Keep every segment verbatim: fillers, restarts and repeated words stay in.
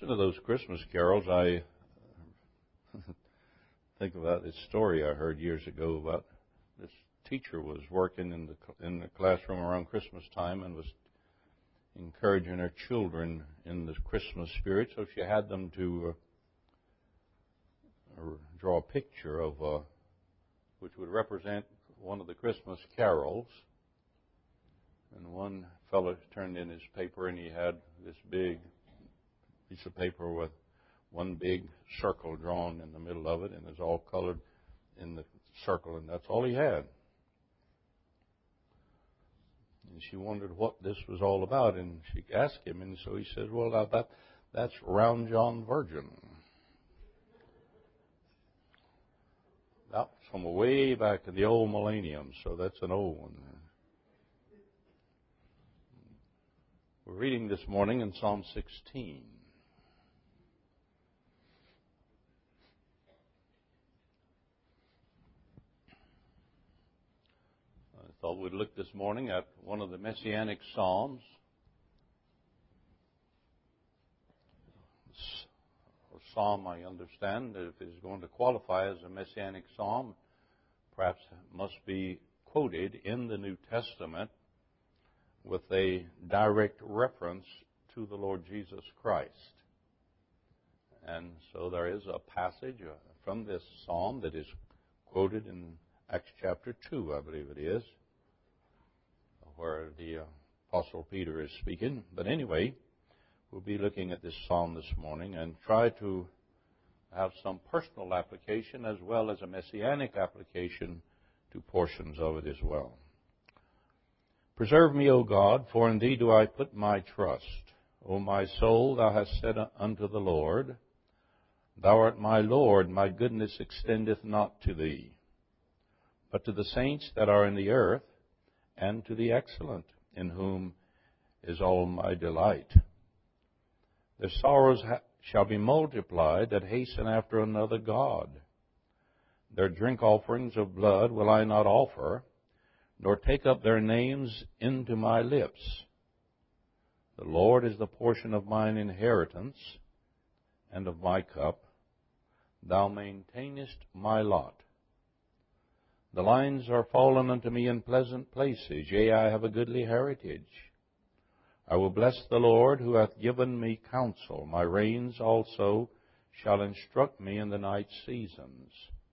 listen to those Christmas carols, I think about this story I heard years ago about this teacher was working in the in the classroom around Christmas time and was encouraging her children in the Christmas spirit. So she had them to uh, draw a picture of uh, which would represent one of the Christmas carols. And one fellow turned in his paper, and he had this big piece of paper with one big circle drawn in the middle of it, and it's all colored in the circle, and that's all he had. And she wondered what this was all about, and she asked him, and so he said, well, that, that's Round John Virgin. That's from way back in the old millennium, so that's an old one. We're reading this morning in Psalm sixteen. I thought we'd look this morning at one of the Messianic Psalms. A psalm, I understand, if it's going to qualify as a Messianic Psalm, perhaps must be quoted in the New Testament with a direct reference to the Lord Jesus Christ. And so there is a passage from this psalm that is quoted in Acts chapter two, I believe it is, where the Apostle Peter is speaking. But anyway, we'll be looking at this psalm this morning and try to have some personal application as well as a messianic application to portions of it as well. Preserve me, O God, for in Thee do I put my trust. O my soul, Thou hast said unto the Lord, Thou art my Lord, my goodness extendeth not to Thee, but to the saints that are in the earth, and to the excellent, in whom is all my delight. Their sorrows ha- shall be multiplied that hasten after another God. Their drink offerings of blood will I not offer, nor take up their names into my lips. The Lord is the portion of mine inheritance and of my cup. Thou maintainest my lot. The lines are fallen unto me in pleasant places. Yea, I have a goodly heritage. I will bless the Lord who hath given me counsel. My reins also shall instruct me in the night seasons.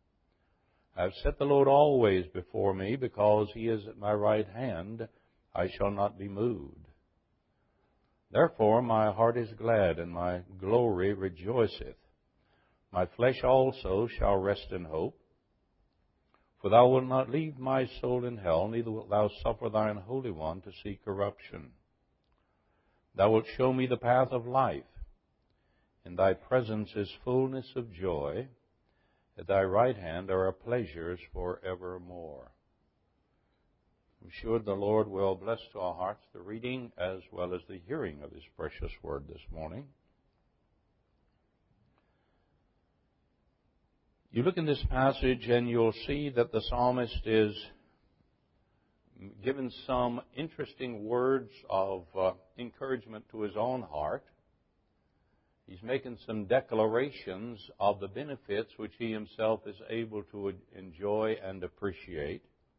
I have set the Lord always before me, because He is at my right hand. I shall not be moved. Therefore my heart is glad, and my glory rejoiceth. My flesh also shall rest in hope. For Thou wilt not leave my soul in hell, neither wilt Thou suffer Thine Holy One to see corruption. Thou wilt show me the path of life. In Thy presence is fullness of joy. At Thy right hand are pleasures for evermore. I'm sure the Lord will bless to our hearts the reading as well as the hearing of His precious word this morning. You look in this passage and you'll see that the psalmist is given some interesting words of uh, encouragement to his own heart. He's making some declarations of the benefits which he himself is able to enjoy and appreciate.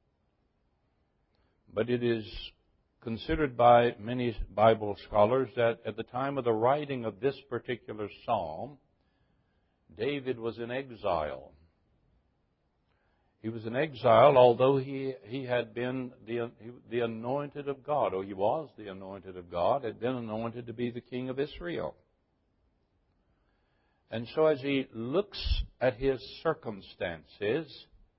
But it is considered by many Bible scholars that at the time of the writing of this particular psalm, David was in exile. He was in exile, although he, he had been the, the anointed of God, or he was the anointed of God, had been anointed to be the king of Israel. And so as he looks at his circumstances,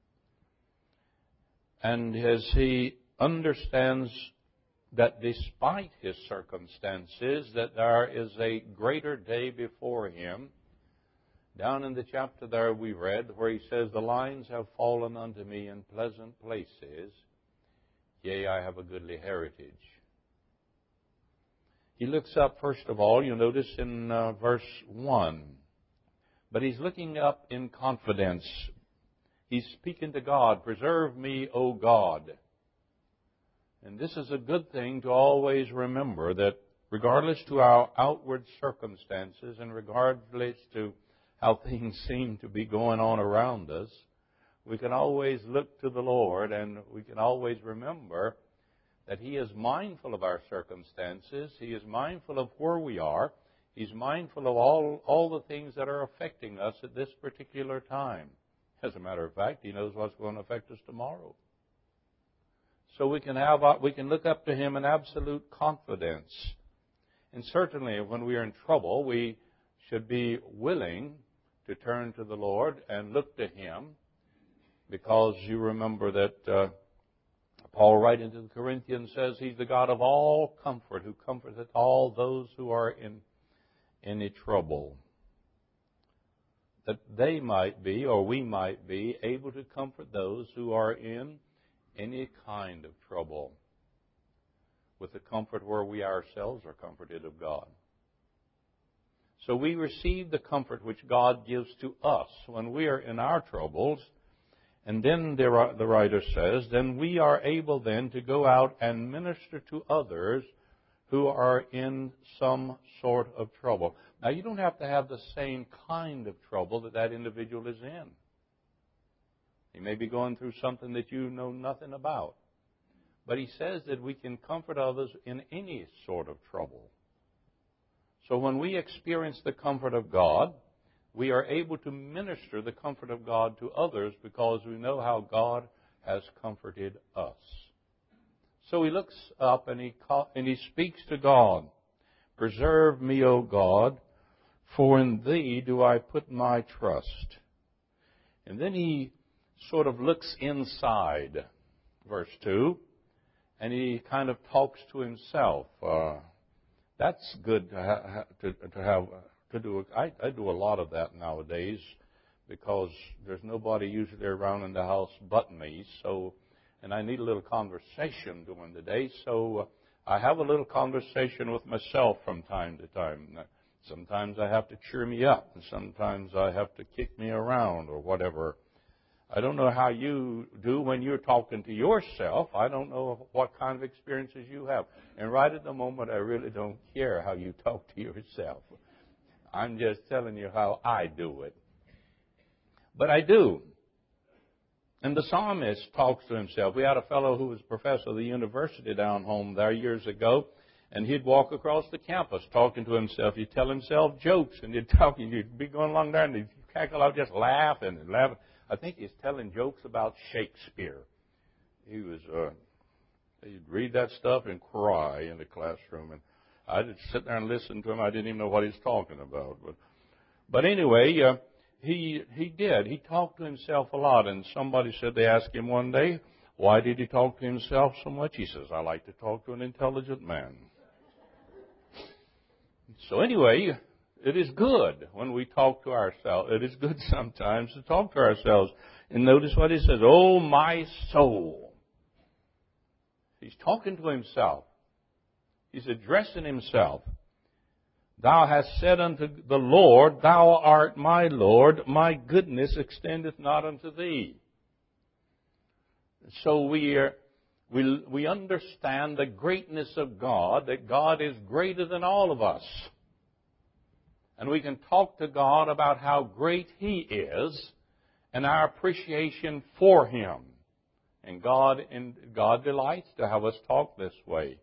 and as he understands that despite his circumstances, that there is a greater day before him, down in the chapter there we read where he says, The lines have fallen unto me in pleasant places, yea, I have a goodly heritage. He looks up, first of all, you'll notice in uh, verse one, but he's looking up in confidence. He's speaking to God, Preserve me, O God. And this is a good thing to always remember, that regardless to our outward circumstances and regardless to how things seem to be going on around us, we can always look to the Lord, and we can always remember that He is mindful of our circumstances. He is mindful of where we are. He's mindful of all, all the things that are affecting us at this particular time. As a matter of fact, He knows what's going to affect us tomorrow. So we can have, we can look up to Him in absolute confidence. And certainly when we are in trouble, we should be willing to turn to the Lord and look to Him, because you remember that uh, Paul, writing to the Corinthians, says He's the God of all comfort, who comforteth all those who are in any trouble, that they might be, or we might be, able to comfort those who are in any kind of trouble, with the comfort where we ourselves are comforted of God. So we receive the comfort which God gives to us when we are in our troubles. And then the writer says, then we are able then to go out and minister to others who are in some sort of trouble. Now, you don't have to have the same kind of trouble that that individual is in. He may be going through something that you know nothing about. But he says that we can comfort others in any sort of trouble. So when we experience the comfort of God, we are able to minister the comfort of God to others because we know how God has comforted us. So he looks up and he and he speaks to God. Preserve me, O God, for in Thee do I put my trust. And then he sort of looks inside, verse two, and he kind of talks to himself. Uh, that's good to, ha- to, to have. To do, I, I do a lot of that nowadays because there's nobody usually around in the house but me. So, and I need a little conversation during the day. So, uh, I have a little conversation with myself from time to time. Sometimes I have to cheer me up, and sometimes I have to kick me around or whatever. I don't know how you do when you're talking to yourself. I don't know what kind of experiences you have. And right at the moment, I really don't care how you talk to yourself. I'm just telling you how I do it. But I do. And the psalmist talks to himself. We had a fellow who was professor of the university down home there years ago, and he'd walk across the campus talking to himself. He'd tell himself jokes, and he'd talk, and he'd be going along there, and he'd cackle out just laughing and laughing. I think he's telling jokes about Shakespeare. He was, uh, he'd read that stuff and cry in the classroom, and I just sit there and listen to him. I didn't even know what he was talking about. But, but anyway, uh, he he did. He talked to himself a lot. And somebody said, they asked him one day, why did he talk to himself so much? He says, I like to talk to an intelligent man. So anyway, it is good when we talk to ourselves. It is good sometimes to talk to ourselves. And notice what he says, oh, my soul. He's talking to himself. He's addressing himself. Thou hast said unto the Lord, Thou art my Lord, my goodness extendeth not unto Thee. So we are, we, we understand the greatness of God, that God is greater than all of us. And we can talk to God about how great He is and our appreciation for Him. And God, and God delights to have us talk this way.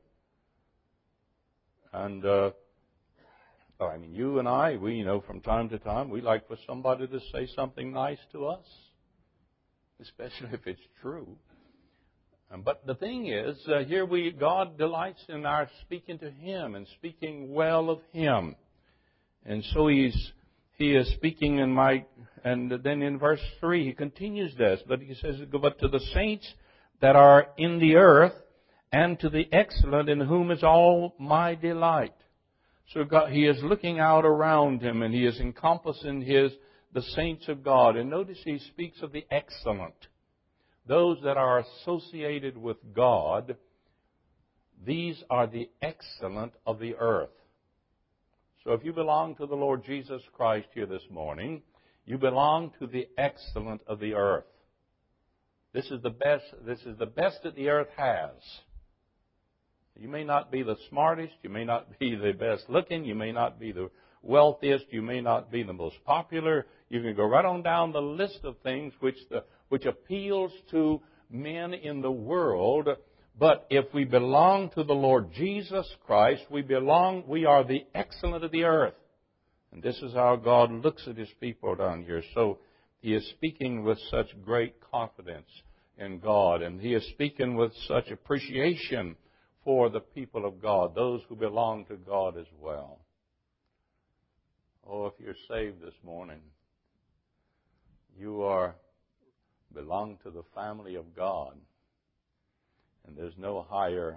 And, uh, I mean, you and I, we, you know, from time to time, we like for somebody to say something nice to us, especially if it's true. Um, but the thing is, uh, here we, God delights in our speaking to Him and speaking well of Him. And so He's, He is speaking in my, and then in verse three, He continues this, but He says, but to the saints that are in the earth, and to the excellent in whom is all my delight. So God, He is looking out around Him, and He is encompassing His the saints of God. And notice He speaks of the excellent. Those that are associated with God, these are the excellent of the earth. So if you belong to the Lord Jesus Christ here this morning, you belong to the excellent of the earth. This is the best, this is the best that the earth has. You may not be the smartest, you may not be the best looking, you may not be the wealthiest, you may not be the most popular. You can go right on down the list of things which the, which appeals to men in the world. But if we belong to the Lord Jesus Christ, we belong, we are the excellent of the earth. And this is how God looks at His people down here. So He is speaking with such great confidence in God, and He is speaking with such appreciation for the people of God, those who belong to God as well. Oh, if you're saved this morning, you are belong to the family of God, and there's no higher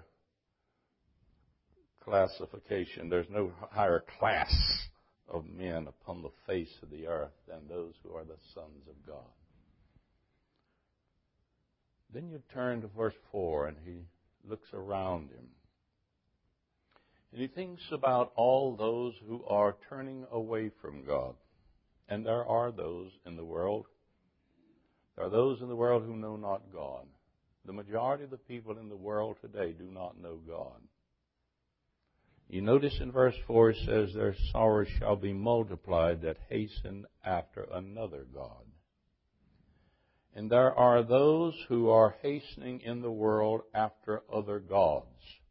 classification, there's no higher class of men upon the face of the earth than those who are the sons of God. Then you turn to verse four, and he looks around him. And he thinks about all those who are turning away from God. And there are those in the world. There are those in the world who know not God. The majority of the people in the world today do not know God. You notice in verse four it says, their sorrows shall be multiplied that hasten after another God. And there are those who are hastening in the world after other gods.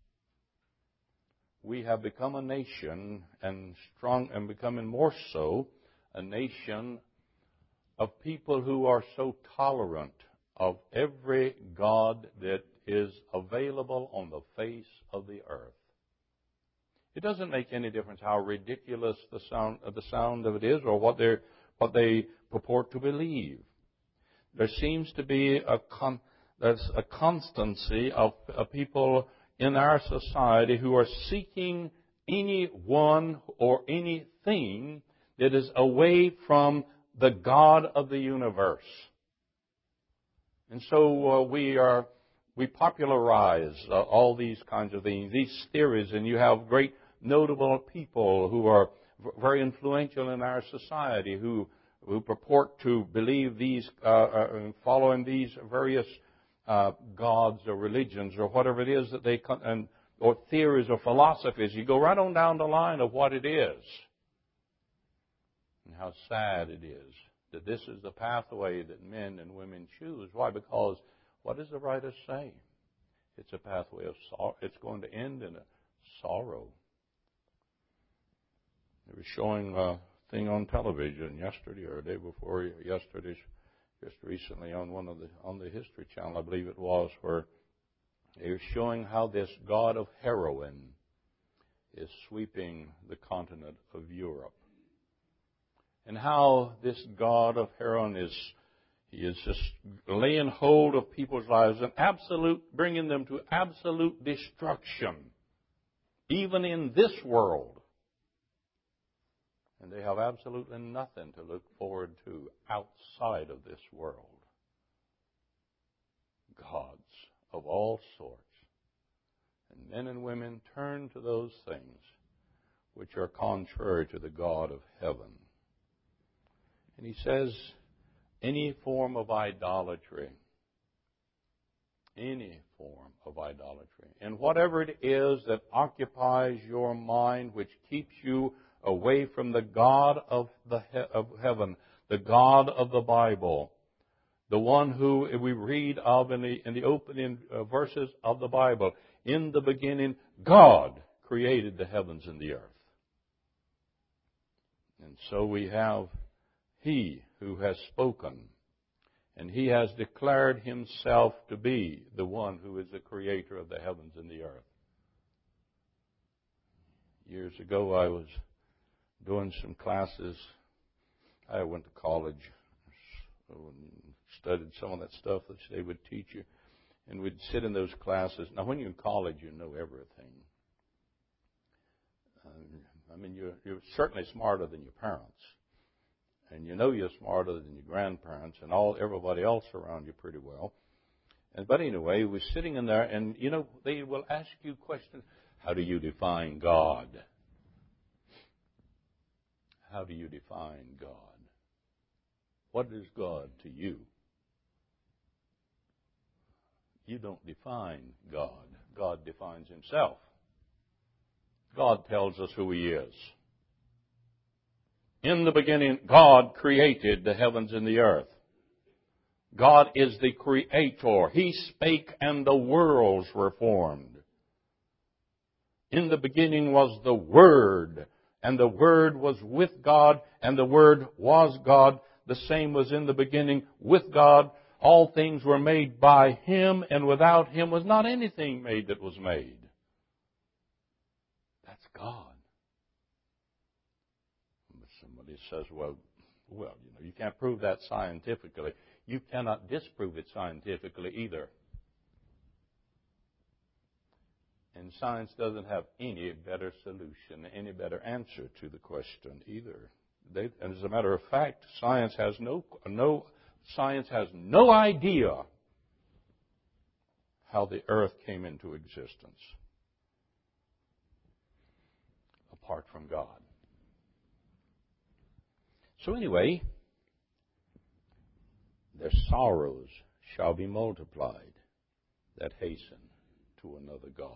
We have become a nation, and strong, and becoming more so, a nation of people who are so tolerant of every god that is available on the face of the earth. It doesn't make any difference how ridiculous the sound, the sound of it is, or what they what they purport to believe. There seems to be a con, there's a constancy of, of people in our society who are seeking anyone or anything that is away from the God of the universe. And so uh, we are we popularize uh, all these kinds of things, these theories, and you have great notable people who are very influential in our society who who purport to believe these, uh, uh, following these various uh, gods or religions or whatever it is that they, and or theories or philosophies. You go right on down the line of what it is. And how sad it is that this is the pathway that men and women choose. Why? Because what does the writer say? It's a pathway of sorrow. It's going to end in a sorrow. They were showing a thing on television yesterday or the day before yesterday, just recently on one of the on the History Channel, I believe it was, where they were showing how this god of heroin is sweeping the continent of Europe, and how this god of heroin is he is just laying hold of people's lives and absolute, bringing them to absolute destruction, even in this world. And they have absolutely nothing to look forward to outside of this world. Gods of all sorts. And men and women turn to those things which are contrary to the God of heaven. And he says, any form of idolatry, any form of idolatry, and whatever it is that occupies your mind, which keeps you away from the God of the he- of heaven, the God of the Bible, the one who we read of in the in the opening uh, verses of the Bible. In the beginning, God created the heavens and the earth. And so we have He who has spoken, and He has declared Himself to be the one who is the creator of the heavens and the earth. Years ago, I was doing some classes. I went to college and studied some of that stuff that they would teach you. And we'd sit in those classes. Now, when you're in college, you know everything. Um, I mean, you're, you're certainly smarter than your parents. And you know you're smarter than your grandparents and all everybody else around you pretty well. And, but anyway, we're sitting in there, and, you know, they will ask you questions. How do you define God? How do you define God? What is God to you? You don't define God. God defines Himself. God tells us who He is. In the beginning, God created the heavens and the earth. God is the Creator. He spake and the worlds were formed. In the beginning was the Word, and the Word was with God, and the Word was God. The same was in the beginning with God. All things were made by Him, and without Him was not anything made that was made. That's God. But somebody says, well, well, you know, you can't prove that scientifically. You cannot disprove it scientifically either. And science doesn't have any better solution, any better answer to the question either. They, and as a matter of fact, science has no, no, science has no idea how the earth came into existence apart from God. So anyway, their sorrows shall be multiplied that hasten to another God.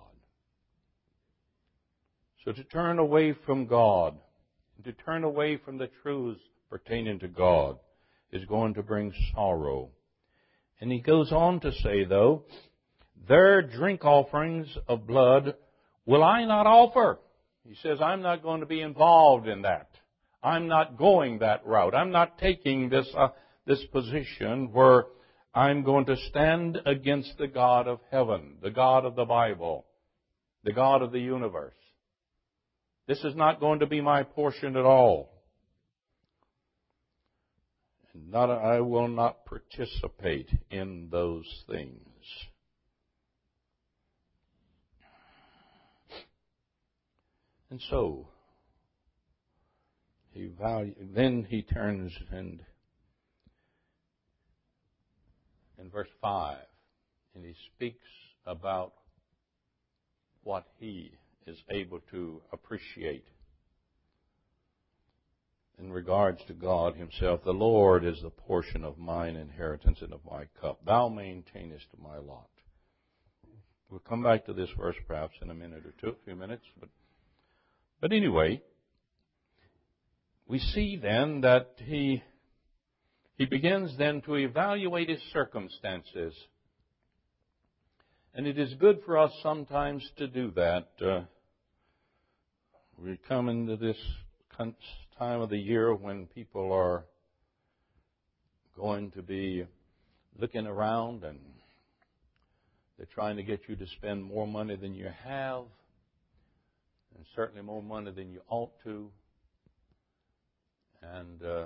So to turn away from God, to turn away from the truths pertaining to God, is going to bring sorrow. And he goes on to say, though, their drink offerings of blood will I not offer. He says, I'm not going to be involved in that. I'm not going that route. I'm not taking this, uh, this position where I'm going to stand against the God of heaven, the God of the Bible, the God of the universe. This is not going to be my portion at all. And not, I will not participate in those things. And so, he value, then he turns and in verse five, and he speaks about what he is able to appreciate in regards to God Himself. The Lord is the portion of mine inheritance and of my cup. Thou maintainest my lot. We'll come back to this verse perhaps in a minute or two, a few minutes. But, but anyway, we see then that he, he begins then to evaluate his circumstances. And it is good for us sometimes to do that. Uh, we come into this time of the year when people are going to be looking around and they're trying to get you to spend more money than you have, and certainly more money than you ought to. And uh,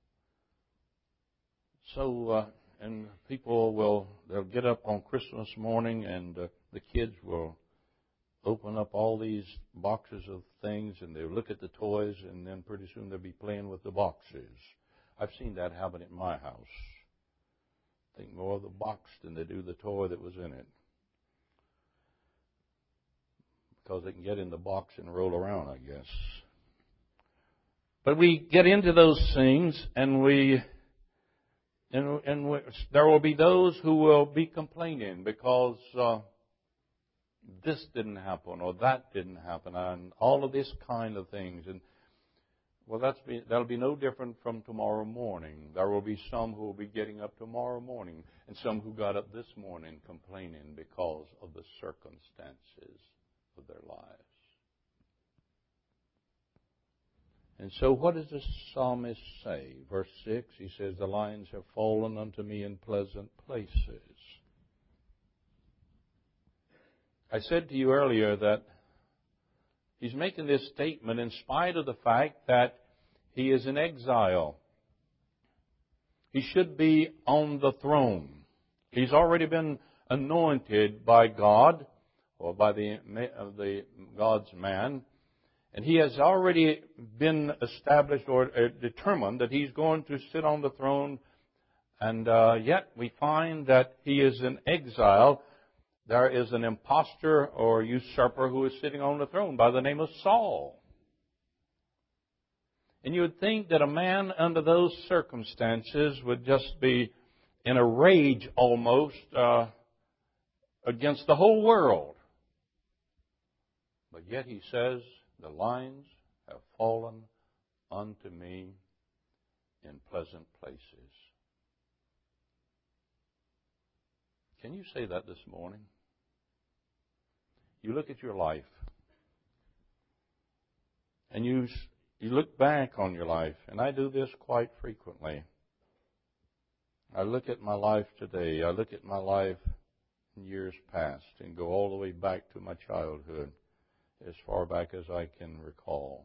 so... Uh, And people will, they'll get up on Christmas morning and uh, the kids will open up all these boxes of things and they'll look at the toys and then pretty soon they'll be playing with the boxes. I've seen that happen at my house. Think more of the box than they do the toy that was in it. Because they can get in the box and roll around, I guess. But we get into those things and we... And, and there will be those who will be complaining because uh, this didn't happen or that didn't happen and all of this kind of things. And well, that's be, that'll be no different from tomorrow morning. There will be some who will be getting up tomorrow morning and some who got up this morning complaining because of the circumstances of their lives. And so what does the psalmist say? Verse six, he says, the lines have fallen unto me in pleasant places. I said to you earlier that he's making this statement in spite of the fact that he is in exile. He should be on the throne. He's already been anointed by God, or by the, the God's man. And he has already been established or determined that he's going to sit on the throne. And uh, yet we find that he is in exile. There is an impostor or usurper who is sitting on the throne by the name of Saul. And you would think that a man under those circumstances would just be in a rage almost uh, against the whole world. But yet he says, the lines have fallen unto me in pleasant places. Can you say that this morning? You look at your life, and you, you look back on your life, and I do this quite frequently. I look at my life today, I look at my life in years past, and go all the way back to my childhood, as far back as I can recall.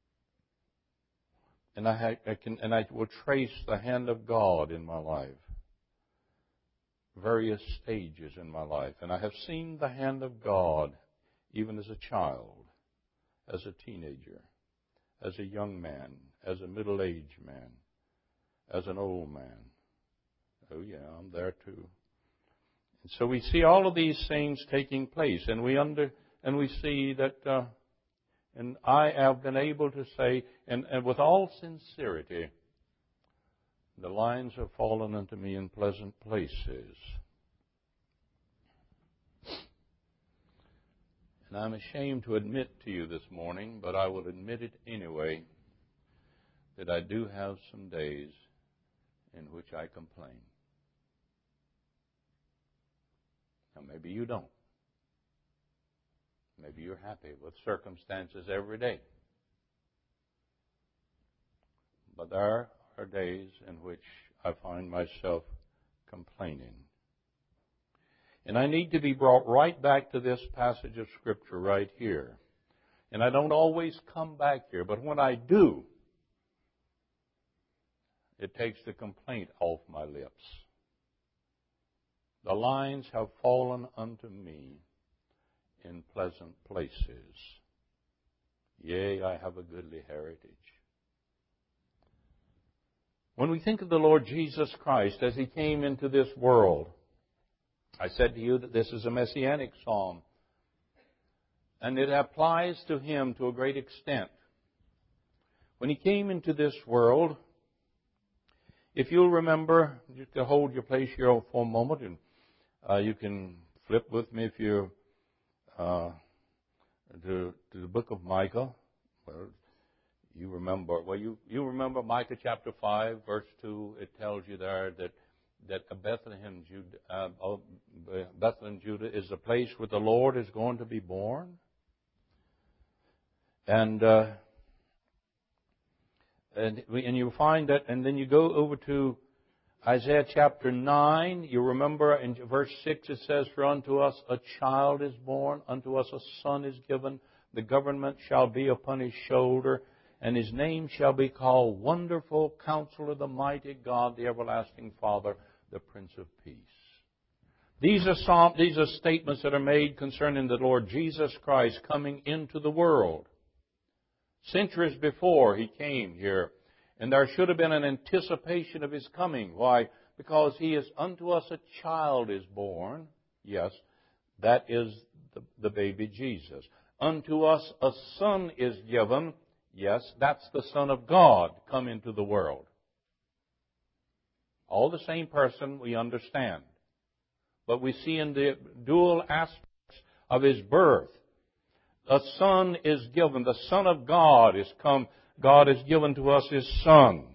And I, ha- I can, and I will trace the hand of God in my life, various stages in my life, and I have seen the hand of God even as a child, as a teenager, as a young man, as a middle-aged man, as an old man. Oh yeah, I'm there too. And so we see all of these things taking place, and we under and we see that. Uh, And I have been able to say, and, and with all sincerity, the lines have fallen unto me in pleasant places. And I'm ashamed to admit to you this morning, but I will admit it anyway, that I do have some days in which I complain. Now, maybe you don't. Maybe you're happy with circumstances every day. But there are days in which I find myself complaining. And I need to be brought right back to this passage of Scripture right here. And I don't always come back here, but when I do, it takes the complaint off my lips. The lines have fallen unto me in pleasant places. Yea, I have a goodly heritage. When we think of the Lord Jesus Christ as He came into this world, I said to you that this is a messianic psalm, and it applies to Him to a great extent. When He came into this world, if you'll remember, just to hold your place here for a moment, and uh, you can flip with me if you Uh, to, to the book of Micah. Well, you remember, well, you, you remember Micah chapter five, verse two. It tells you there that, that Bethlehem, Judah, uh, Bethlehem, Judah is the place where the Lord is going to be born. And, uh, and, and you find that, and then you go over to Isaiah chapter nine, you remember in verse six it says, For unto us a child is born, unto us a son is given, the government shall be upon his shoulder, and his name shall be called Wonderful Counselor, the Mighty God, the Everlasting Father, the Prince of Peace. These are, some, these are statements that are made concerning the Lord Jesus Christ coming into the world. Centuries before He came here. And there should have been an anticipation of His coming. Why? Because He is, unto us a child is born. Yes, that is the, the baby Jesus. Unto us a son is given. Yes, that's the Son of God come into the world. All the same person, we understand. But we see in the dual aspects of His birth. A son is given. The Son of God is come. God has given to us His Son.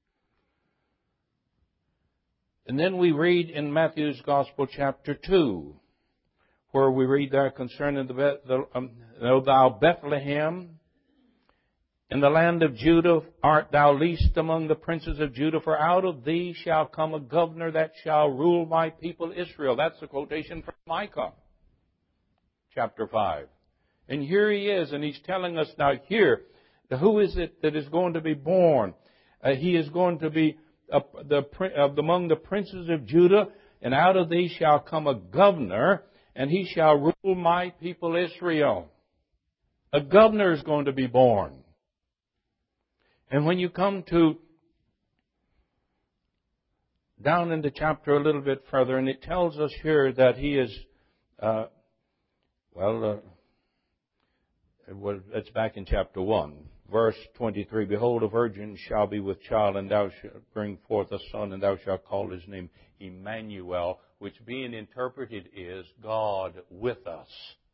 And then we read in Matthew's Gospel chapter two, where we read there concerning the, the um, O thou Bethlehem, in the land of Judah art thou least among the princes of Judah, for out of thee shall come a governor that shall rule my people Israel. That's the quotation from Micah chapter five. And here he is, and he's telling us now here, who is it that is going to be born? Uh, he is going to be uh, the, uh, among the princes of Judah, and out of these shall come a governor, and he shall rule my people Israel. A governor is going to be born. And when you come to down into chapter a little bit further, and it tells us here that he is, uh, well, uh, it was, it's back in chapter one. verse twenty-three, behold, a virgin shall be with child, and thou shalt bring forth a son, and thou shalt call his name Emmanuel, which being interpreted is God with us.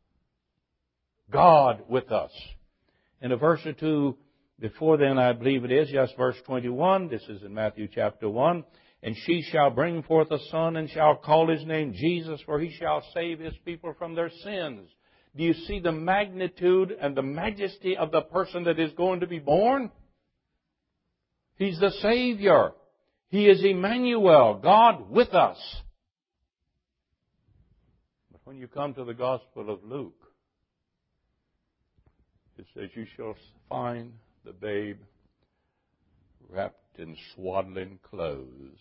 God with us. In a verse or two before then, I believe it is, yes, verse twenty-one, this is in Matthew chapter one, and she shall bring forth a son, and shall call his name Jesus, for he shall save his people from their sins. Do you see the magnitude and the majesty of the person that is going to be born? He's the Savior. He is Emmanuel, God with us. But when you come to the Gospel of Luke, it says, you shall find the babe wrapped in swaddling clothes,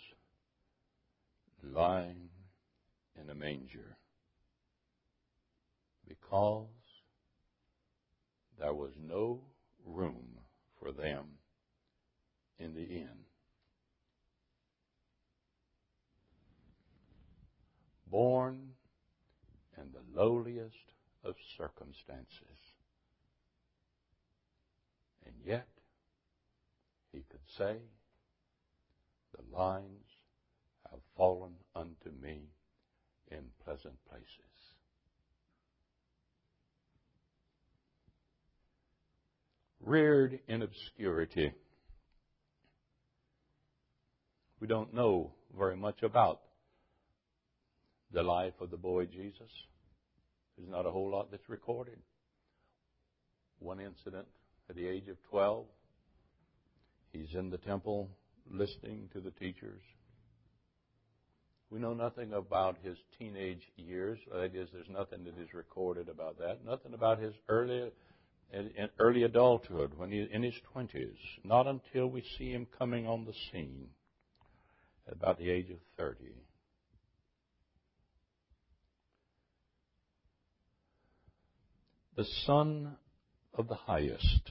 lying in a manger, because there was no room for them in the inn. Born in the lowliest of circumstances. And yet, he could say, the lines have fallen unto me in pleasant places. Reared in obscurity. We don't know very much about the life of the boy Jesus. There's not a whole lot that's recorded. One incident at the age of twelve, he's in the temple listening to the teachers. We know nothing about his teenage years. That is, there's nothing that is recorded about that. Nothing about his early, in early adulthood, when he's in his twenties. Not until we see him coming on the scene at about the age of thirty. The Son of the Highest,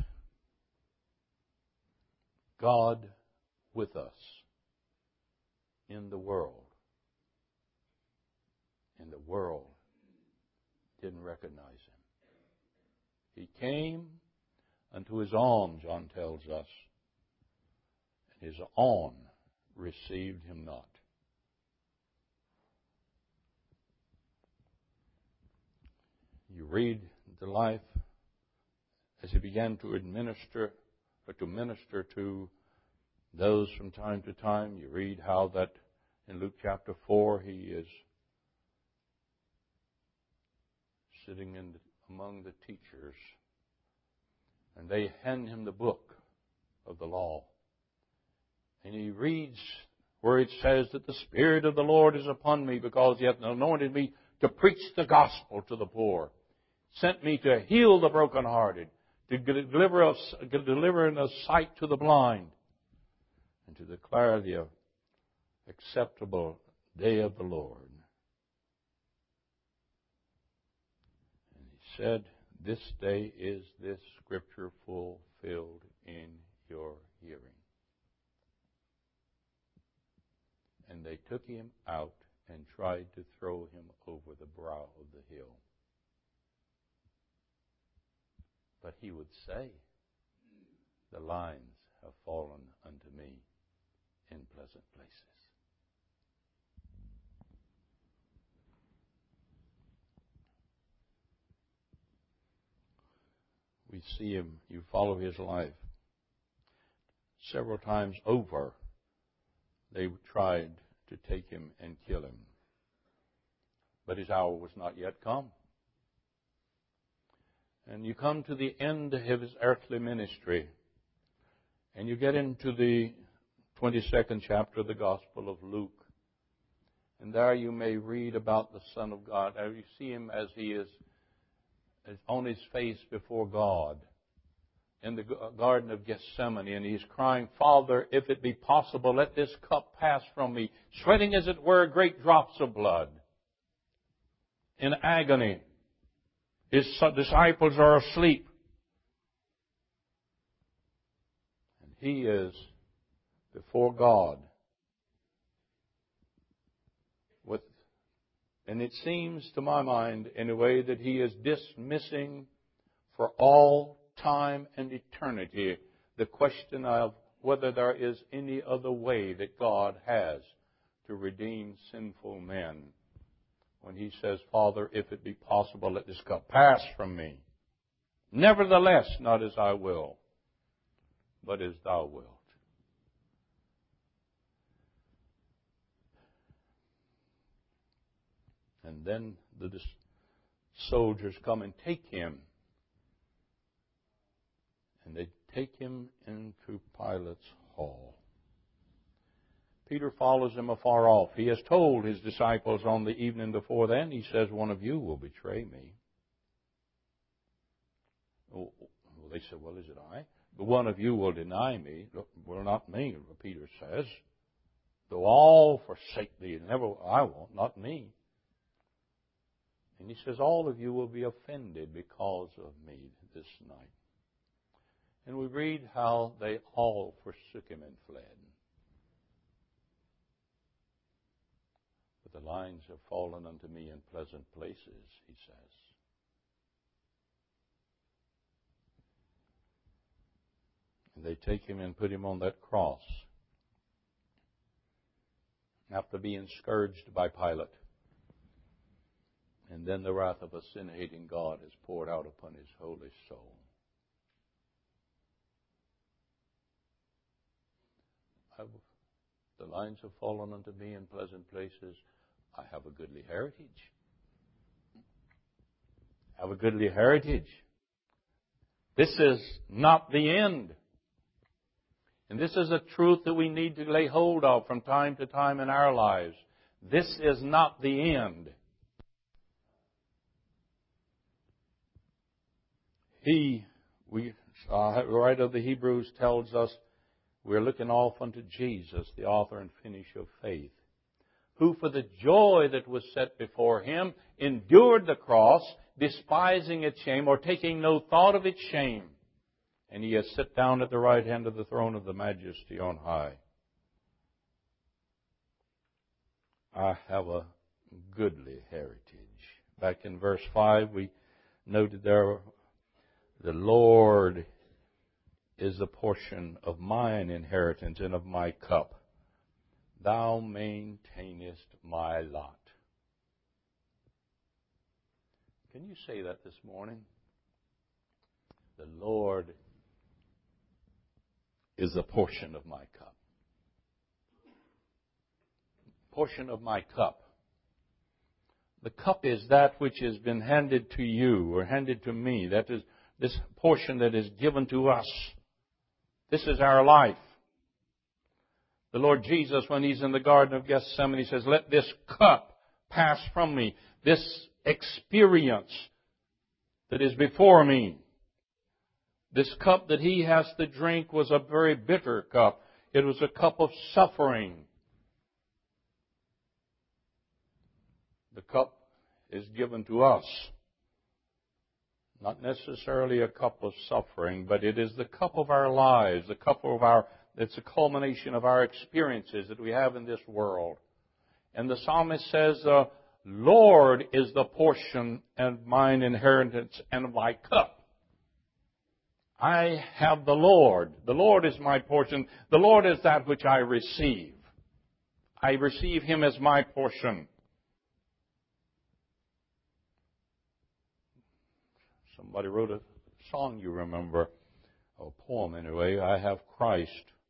God with us in the world. And the world didn't recognize him. He came unto his own, John tells us, and his own received him not. You read the life as he began to administer or to minister to those from time to time. You read how that in Luke chapter four he is sitting in the, among the teachers, and they hand him the book of the law. And he reads where it says that the Spirit of the Lord is upon me, because he hath anointed me to preach the gospel to the poor, sent me to heal the brokenhearted, to deliver us, deliver in a sight to the blind, and to declare the acceptable day of the Lord. And he said, this day is this scripture fulfilled in your hearing. And they took him out and tried to throw him over the brow of the hill. But he would say, the lines have fallen unto me in pleasant places. We see him, you follow his life. Several times over, they tried to take him and kill him. But his hour was not yet come. And you come to the end of his earthly ministry, and you get into the twenty-second chapter of the Gospel of Luke. And there you may read about the Son of God. There you see him as he is on his face before God in the Garden of Gethsemane, and he's crying, Father, if it be possible, let this cup pass from me, sweating as it were great drops of blood in agony. His disciples are asleep. And he is before God. With, and it seems to my mind, in a way, that he is dismissing for all time and eternity, the question of whether there is any other way that God has to redeem sinful men. When He says, Father, if it be possible, let this cup pass from me. Nevertheless, not as I will, but as Thou wilt. And then the soldiers come and take Him. And they take Him into Pilate's hall. Peter follows Him afar off. He has told His disciples on the evening before then, He says, one of you will betray me. Well, they said, well, is it I? But one of you will deny me. Well, not me, Peter says. Though all forsake thee, never I won't, not me. And He says, all of you will be offended because of me this night. And we read how they all forsook Him and fled. But the lines have fallen unto me in pleasant places, He says. And they take Him and put Him on that cross after being scourged by Pilate. And then the wrath of a sin-hating God is poured out upon His holy soul. I've, the lines have fallen unto me in pleasant places. I have a goodly heritage. I have a goodly heritage. This is not the end. And this is a truth that we need to lay hold of from time to time in our lives. This is not the end. He, we, uh, the writer of the Hebrews tells us, we're looking off unto Jesus, the author and finisher of faith, who for the joy that was set before Him endured the cross, despising its shame, or taking no thought of its shame. And He has sat down at the right hand of the throne of the Majesty on high. I have a goodly heritage. Back in verse five, we noted there, the Lord is the portion of mine inheritance and of my cup. Thou maintainest my lot. Can you say that this morning? The Lord is a portion of my cup. Portion of my cup. The cup is that which has been handed to you or handed to me. That is this portion that is given to us. This is our life. The Lord Jesus, when He's in the Garden of Gethsemane, He says, let this cup pass from me. This experience that is before me. This cup that He has to drink was a very bitter cup. It was a cup of suffering. The cup is given to us. Not necessarily a cup of suffering, but it is the cup of our lives, the cup of our, it's a culmination of our experiences that we have in this world. And the psalmist says, the Lord is the portion and mine inheritance and my cup. I have the Lord. The Lord is my portion. The Lord is that which I receive. I receive Him as my portion. Somebody wrote a song, you remember, a poem anyway. I have Christ.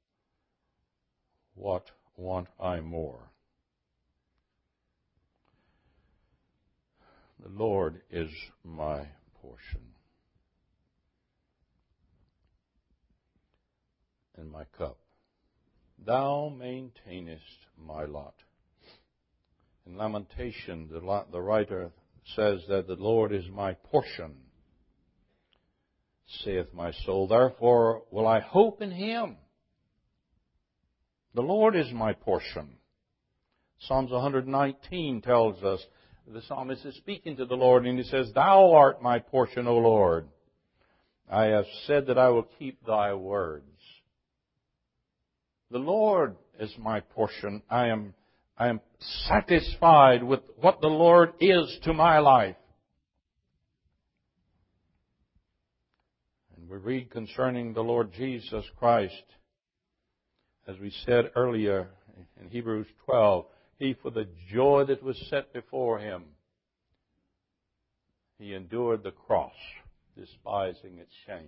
What want I more? The Lord is my portion and my cup. Thou maintainest my lot. In Lamentation, the, lot, the writer says that the Lord is my portion. Saith my soul, therefore will I hope in Him. The Lord is my portion. Psalms one nineteen tells us, the psalmist is speaking to the Lord, and he says, Thou art my portion, O Lord. I have said that I will keep Thy words. The Lord is my portion. I am, I am satisfied with what the Lord is to my life. We read concerning the Lord Jesus Christ, as we said earlier in Hebrews twelve, He, for the joy that was set before Him, He endured the cross, despising its shame.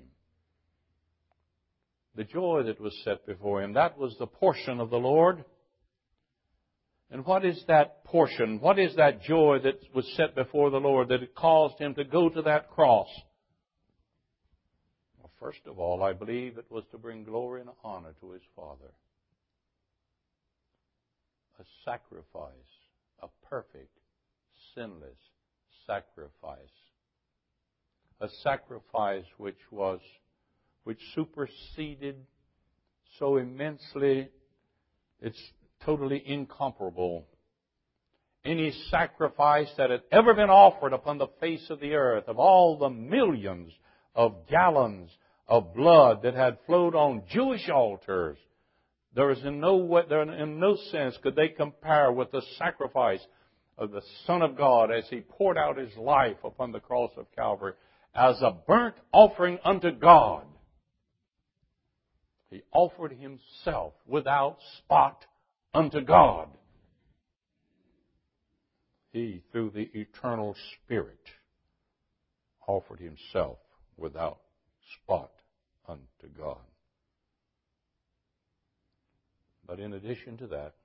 The joy that was set before Him, that was the portion of the Lord. And what is that portion? What is that joy that was set before the Lord that it caused Him to go to that cross? Well, first of all, I believe it was to bring glory and honor to His Father. A sacrifice, a perfect, sinless sacrifice. A sacrifice which was, which superseded so immensely, it's totally incomparable. Any sacrifice that had ever been offered upon the face of the earth, of all the millions of gallons of blood that had flowed on Jewish altars, there is in no way, there in no sense could they compare with the sacrifice of the Son of God as He poured out His life upon the cross of Calvary as a burnt offering unto God. He offered Himself without spot unto God. He, through the eternal Spirit, offered Himself without spot unto God. But in addition to that,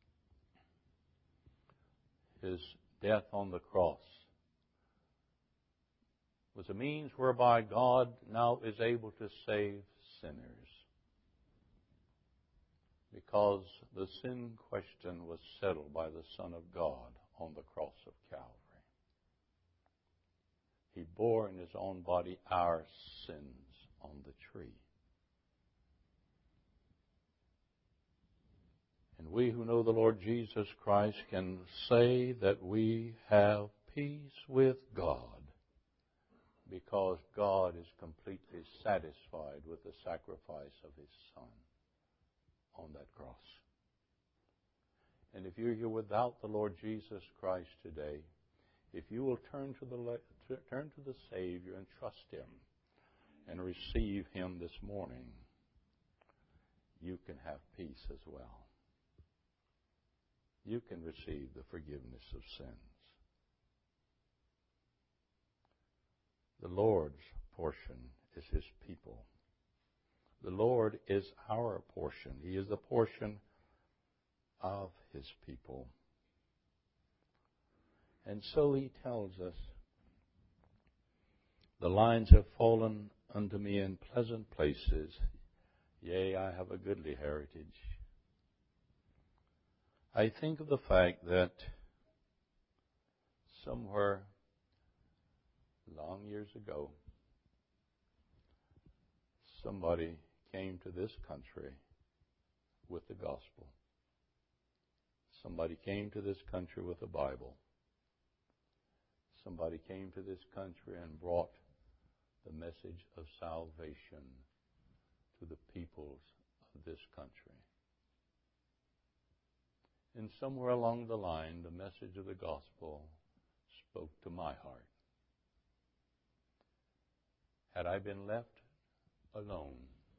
His death on the cross was a means whereby God now is able to save sinners. Because the sin question was settled by the Son of God on the cross of Calvary. He bore in His own body our sins on the tree. And we who know the Lord Jesus Christ can say that we have peace with God because God is completely satisfied with the sacrifice of His Son on that cross. And if you're here without the Lord Jesus Christ today, if you will turn to the turn to the Savior and trust Him and receive Him this morning, you can have peace as well. You can receive the forgiveness of sins. The Lord's portion is His people. The Lord is our portion. He is the portion of His people. And so He tells us, the lines have fallen unto me in pleasant places. Yea, I have a goodly heritage. I think of the fact that somewhere long years ago, somebody came to this country with the gospel. Somebody came to this country with a Bible. Somebody came to this country and brought the message of salvation to the peoples of this country. And somewhere along the line, the message of the gospel spoke to my heart. Had I been left alone,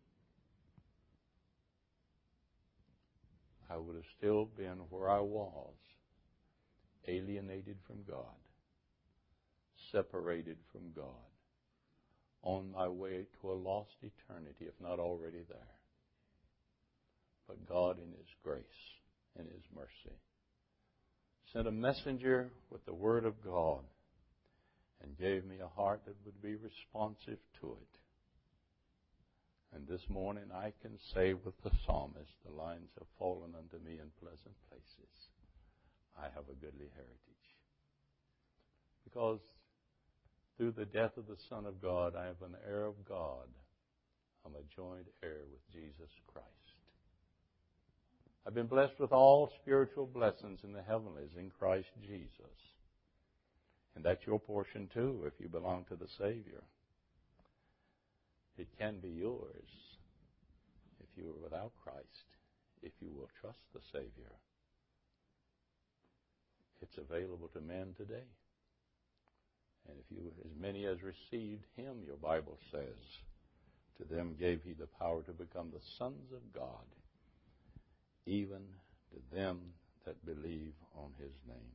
I would have still been where I was, alienated from God, separated from God, on my way to a lost eternity, if not already there. But God, in His grace and His mercy, sent a messenger with the Word of God and gave me a heart that would be responsive to it. And this morning I can say with the psalmist, the lines have fallen unto me in pleasant places. I have a goodly heritage. Because through the death of the Son of God, I am an heir of God. I'm a joint heir with Jesus Christ. I've been blessed with all spiritual blessings in the heavenlies in Christ Jesus. And that's your portion too if you belong to the Savior. It can be yours if you are without Christ, if you will trust the Savior. It's available to men today. And if you, as many as received Him, your Bible says, To them gave he the power to become the sons of God, even to them that believe on his name.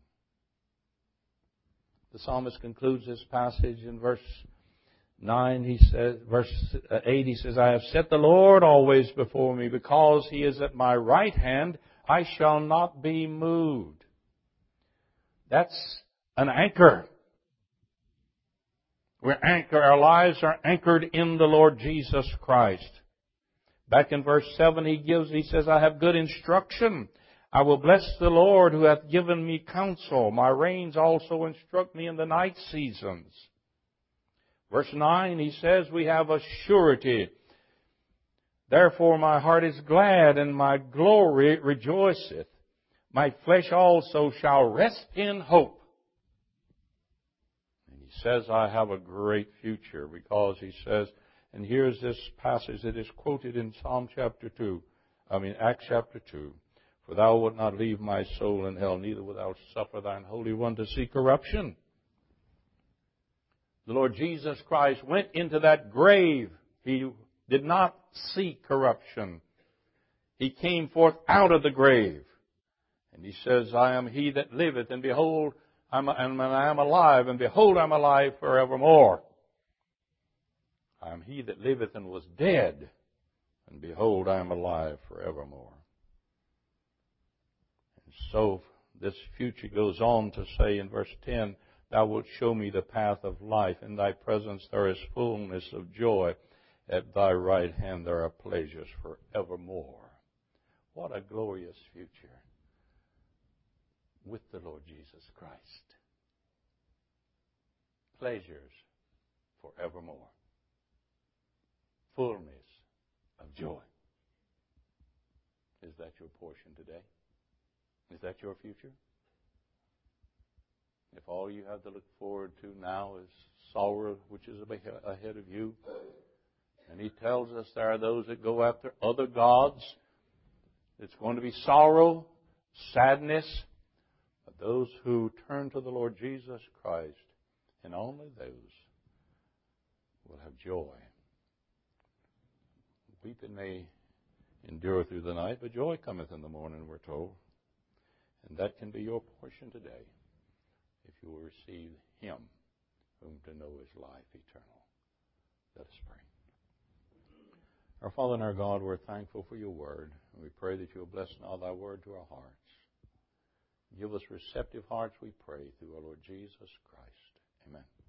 The psalmist concludes this passage in verse nine. He says, verse eight, he says, I have set the Lord always before me. Because he is at my right hand, I shall not be moved. That's an anchor. We're anchored, our lives are anchored in the Lord Jesus Christ. Back in verse seven, he gives, he says, I have good instruction. I will bless the Lord who hath given me counsel. My reins also instruct me in the night seasons. Verse nine, he says, we have a surety. Therefore my heart is glad and my glory rejoiceth. My flesh also shall rest in hope. And he says, I have a great future, because he says, and here's this passage that is quoted in Psalm chapter two, I mean Acts chapter two. For thou wilt not leave my soul in hell, neither wilt thou suffer thine Holy One to see corruption. The Lord Jesus Christ went into that grave. He did not see corruption. He came forth out of the grave. And he says, I am he that liveth, and behold, I'm, and I am alive, and behold, I'm alive forevermore. I am he that liveth and was dead, and behold, I am alive forevermore. And so this future goes on to say in verse ten, Thou wilt show me the path of life. In thy presence there is fullness of joy. At thy right hand there are pleasures forevermore. What a glorious future with the Lord Jesus Christ. Pleasures forevermore. Fullness of joy. Is that your portion today? Is that your future? If all you have to look forward to now is sorrow, which is ahead of you, and he tells us there are those that go after other gods, it's going to be sorrow, sadness, but those who turn to the Lord Jesus Christ, and only those, will have joy. Weeping may endure through the night, but joy cometh in the morning, we're told. And that can be your portion today, if you will receive him whom to know is life eternal. Let us pray. Our Father and our God, we're thankful for your word. And we pray that you will bless now thy word to our hearts. Give us receptive hearts, we pray, through our Lord Jesus Christ. Amen.